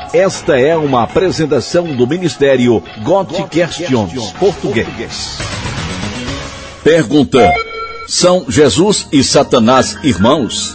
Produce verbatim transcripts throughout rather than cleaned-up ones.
Esta é uma apresentação do Ministério God Questions Português. Pergunta: são Jesus e Satanás irmãos?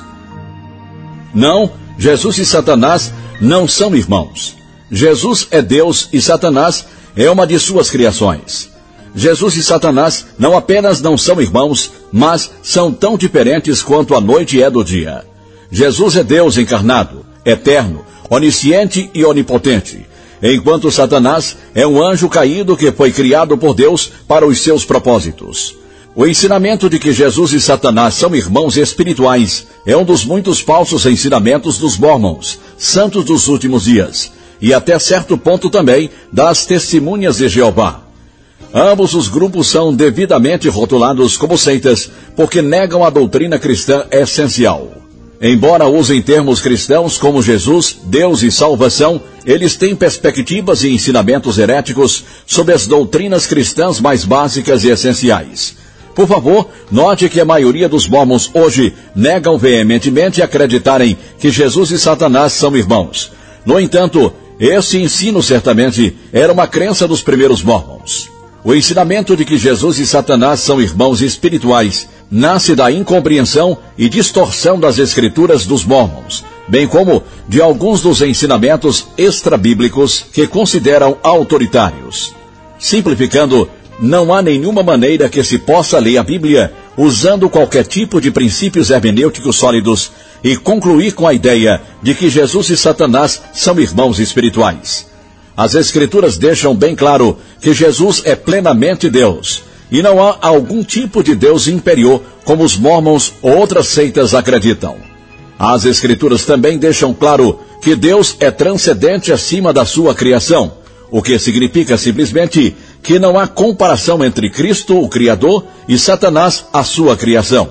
Não, Jesus e Satanás não são irmãos. Jesus é Deus e Satanás é uma de suas criações. Jesus e Satanás não apenas não são irmãos, mas são tão diferentes quanto a noite é do dia. Jesus é Deus encarnado, eterno, onisciente e onipotente, enquanto Satanás é um anjo caído que foi criado por Deus para os seus propósitos. O ensinamento de que Jesus e Satanás são irmãos espirituais é um dos muitos falsos ensinamentos dos Mormons, santos dos últimos dias, e até certo ponto também das Testemunhas de Jeová. Ambos os grupos são devidamente rotulados como seitas porque negam a doutrina cristã essencial. Embora usem termos cristãos como Jesus, Deus e salvação, eles têm perspectivas e ensinamentos heréticos sobre as doutrinas cristãs mais básicas e essenciais. Por favor, note que a maioria dos mormons hoje negam veementemente acreditarem que Jesus e Satanás são irmãos. No entanto, esse ensino certamente era uma crença dos primeiros mormons. O ensinamento de que Jesus e Satanás são irmãos espirituais nasce da incompreensão e distorção das escrituras dos mormons, bem como de alguns dos ensinamentos extrabíblicos que consideram autoritários. Simplificando, não há nenhuma maneira que se possa ler a Bíblia usando qualquer tipo de princípios hermenêuticos sólidos e concluir com a ideia de que Jesus e Satanás são irmãos espirituais. As Escrituras deixam bem claro que Jesus é plenamente Deus, e não há algum tipo de Deus inferior como os mormons ou outras seitas acreditam. As Escrituras também deixam claro que Deus é transcendente acima da sua criação, o que significa simplesmente que não há comparação entre Cristo, o Criador, e Satanás, a sua criação.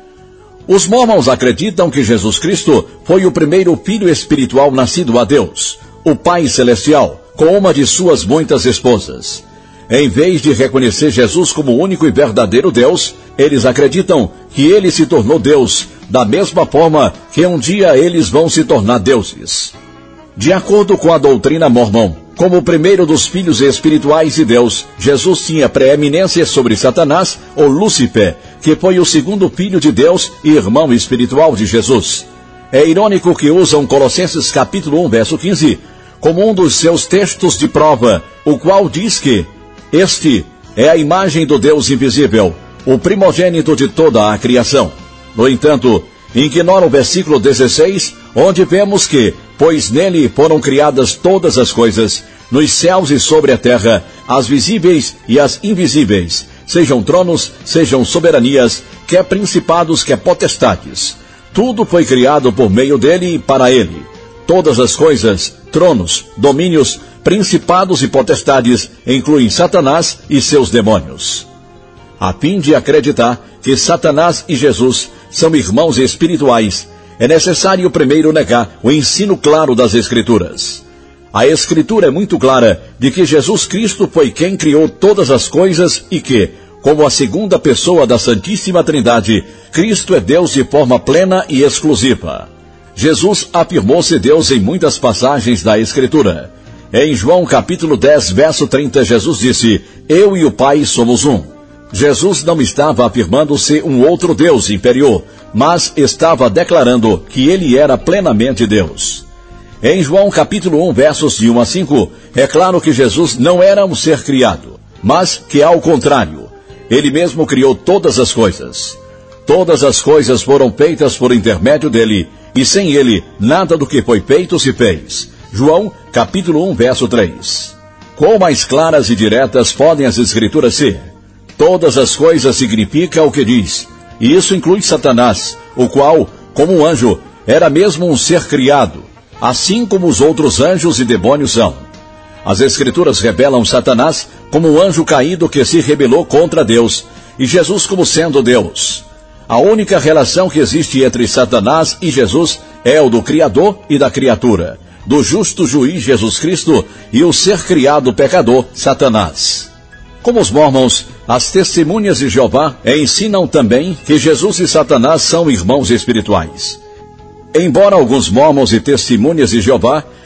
Os mormons acreditam que Jesus Cristo foi o primeiro filho espiritual nascido a Deus, o Pai Celestial, com uma de suas muitas esposas. Em vez de reconhecer Jesus como o único e verdadeiro Deus, eles acreditam que ele se tornou Deus, da mesma forma que um dia eles vão se tornar deuses. De acordo com a doutrina mormon, como o primeiro dos filhos espirituais de Deus, Jesus tinha preeminência sobre Satanás ou Lúcifer, que foi o segundo filho de Deus e irmão espiritual de Jesus. É irônico que usam Colossenses capítulo um, verso quinze, como um dos seus textos de prova, o qual diz que este é a imagem do Deus invisível, o primogênito de toda a criação. No entanto, ignora o versículo dezesseis, onde vemos que, pois nele foram criadas todas as coisas, nos céus e sobre a terra, as visíveis e as invisíveis, sejam tronos, sejam soberanias, quer principados, quer potestades. Tudo foi criado por meio dele e para ele. Todas as coisas, tronos, domínios, principados e potestades incluem Satanás e seus demônios. A fim de acreditar que Satanás e Jesus são irmãos espirituais, é necessário primeiro negar o ensino claro das Escrituras. A Escritura é muito clara de que Jesus Cristo foi quem criou todas as coisas e que, como a segunda pessoa da Santíssima Trindade, Cristo é Deus de forma plena e exclusiva. Jesus afirmou-se Deus em muitas passagens da Escritura. Em João capítulo dez, verso trinta, Jesus disse: Eu e o Pai somos um. Jesus não estava afirmando ser um outro Deus inferior, mas estava declarando que ele era plenamente Deus. Em João capítulo um, versos de um a cinco, é claro que Jesus não era um ser criado, mas que ao contrário, ele mesmo criou todas as coisas. Todas as coisas foram feitas por intermédio dele, e sem ele, nada do que foi feito se fez. João, capítulo um, verso três. Quão mais claras e diretas podem as Escrituras ser? Todas as coisas significa o que diz, e isso inclui Satanás, o qual, como um anjo, era mesmo um ser criado, assim como os outros anjos e demônios são. As Escrituras revelam Satanás como um anjo caído que se rebelou contra Deus, e Jesus como sendo Deus. A única relação que existe entre Satanás e Jesus é o do Criador e da criatura, do justo juiz Jesus Cristo e o ser criado pecador, Satanás. Como os mormons, as Testemunhas de Jeová ensinam também que Jesus e Satanás são irmãos espirituais. Embora alguns mormons e Testemunhas de Jeová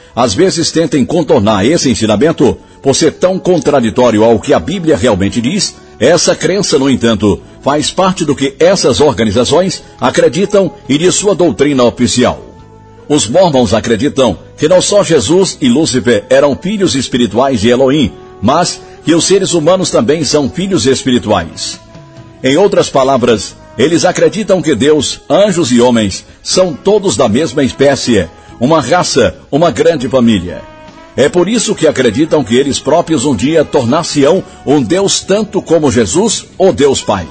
às vezes tentem contornar esse ensinamento por ser tão contraditório ao que a Bíblia realmente diz. Essa crença, no entanto, faz parte do que essas organizações acreditam e de sua doutrina oficial. Os mormons acreditam que não só Jesus e Lúcifer eram filhos espirituais de Elohim, mas que os seres humanos também são filhos espirituais. Em outras palavras, eles acreditam que Deus, anjos e homens são todos da mesma espécie, uma raça, uma grande família. É por isso que acreditam que eles próprios um dia tornar-se-ão um Deus tanto como Jesus ou Deus Pai.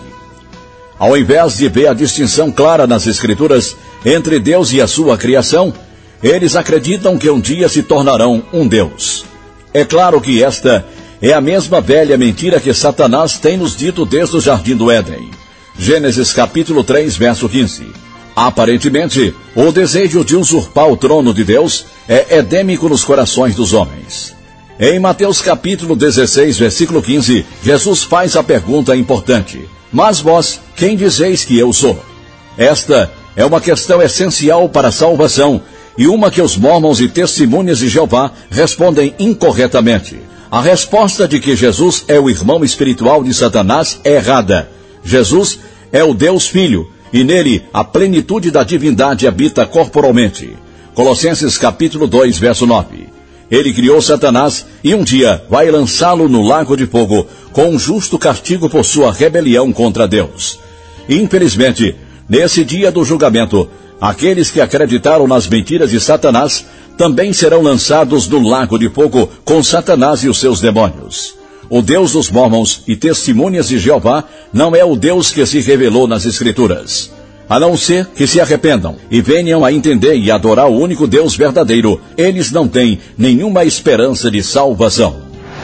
Ao invés de ver a distinção clara nas Escrituras entre Deus e a sua criação, eles acreditam que um dia se tornarão um Deus. É claro que esta é a mesma velha mentira que Satanás tem nos dito desde o Jardim do Éden. Gênesis capítulo três, verso quinze. Aparentemente, o desejo de usurpar o trono de Deus é edêmico nos corações dos homens. Em Mateus capítulo dezesseis, versículo quinze, Jesus faz a pergunta importante: mas vós, quem dizeis que eu sou? Esta é uma questão essencial para a salvação e uma que os mormons e testemunhas de Jeová respondem incorretamente. A resposta de que Jesus é o irmão espiritual de Satanás é errada. Jesus é o Deus Filho, e nele a plenitude da divindade habita corporalmente. Colossenses capítulo dois, verso nove. Ele criou Satanás e um dia vai lançá-lo no lago de fogo com um justo castigo por sua rebelião contra Deus. Infelizmente, nesse dia do julgamento, aqueles que acreditaram nas mentiras de Satanás também serão lançados no lago de fogo com Satanás e os seus demônios. O Deus dos mormons e testemunhas de Jeová não é o Deus que se revelou nas Escrituras. A não ser que se arrependam e venham a entender e adorar o único Deus verdadeiro, eles não têm nenhuma esperança de salvação.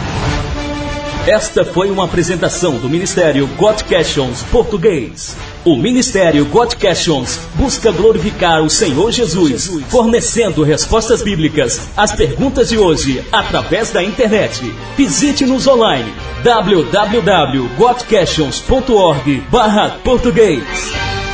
Esta foi uma apresentação do Ministério God Questions Português. O Ministério God Questions busca glorificar o Senhor Jesus, fornecendo respostas bíblicas às perguntas de hoje através da internet. Visite-nos online w w w ponto god questions ponto org barra português.